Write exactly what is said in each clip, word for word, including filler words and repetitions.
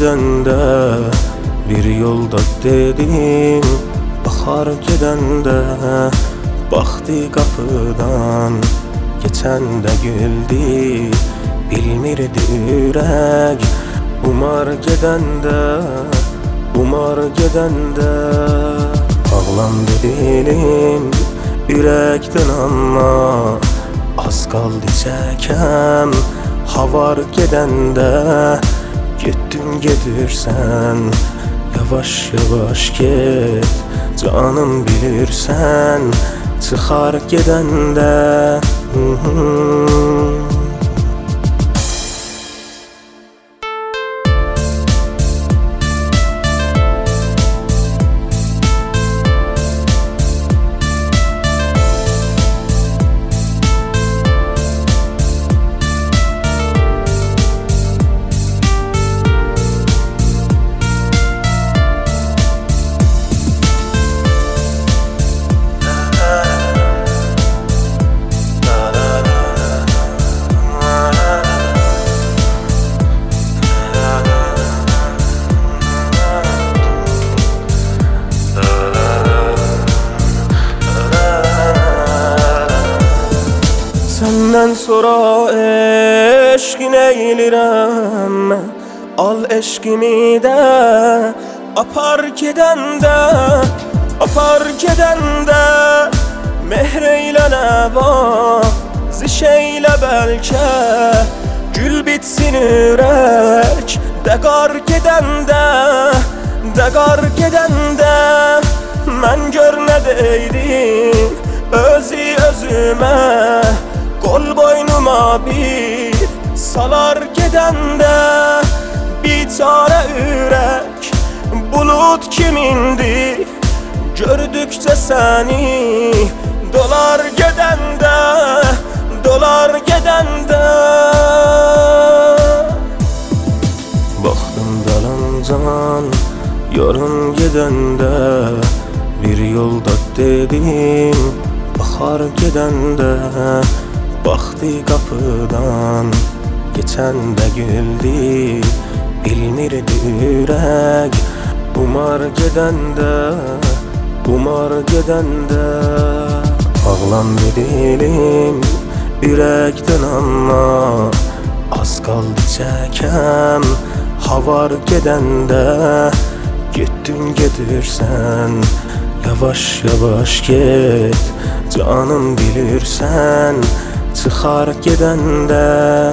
gedəndə bir yolda dedim, baxar gedəndə baxdı qapıdan, keçəndə güldü, bilmirdi ürək. Umar gedəndə, umar gedəndə ağlandı dilim ürəkdən, amma az qaldı çəkəm. Havar gedəndə getdin gedirsən, yavaş yavaş get canım bilirsən, çıxar gedəndə. Səndən sonra eşq neylirəm mən, al eşqimi də apar gedəndə, apar gedəndə mehr eylə nəvaziş eylə, bəlkə gül bitsin ürək dəqar gedəndə, dəqar gedəndə. Mən gör nə deydim özü özümə, qol boynuma bir salar gedəndə. Biçarə ürək bulut kimindi, gördükcə səni dolar gedəndə, dolar gedəndə. Baxdım dalıncan yarım gedəndə, bir yolda dedim, baxar gedəndə baxdı qapıdan, keçəndə güldü, bilmirdi ürək. Umar gedəndə, umar gedəndə ağlandı dilim ürəkdən, amma az qaldı çəkəm. Havar gedəndə getdin gedirsən, yavaş yavaş get canım bilirsən, çıxar gedəndə.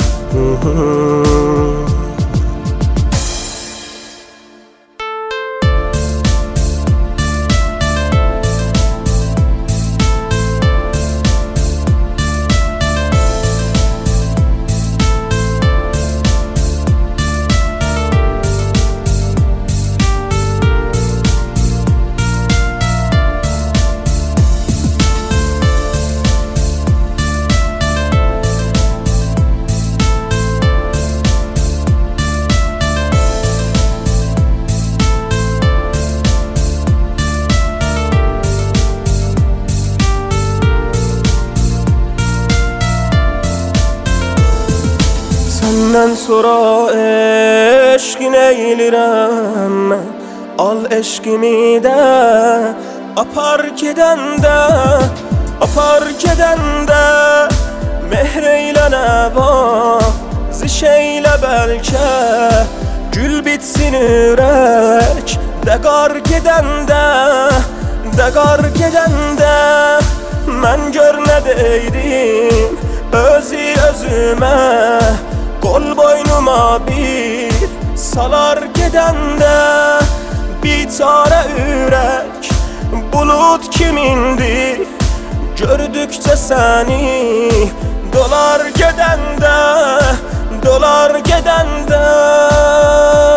Səndən sonra eşq neylirəm mən, al eşqimi də apar gedəndə, apar gedəndə mehr eylə nəvaziş eylə, bəlkə gül bitsin ürək dəqar gedəndə, dəqar gedəndə. Mən gör nə deydim özü özümə, qol boynuma bir salar gedəndə. Biçarə ürək bulut kimindi, gördükcə səni dolar gedəndə, dolar gedəndə.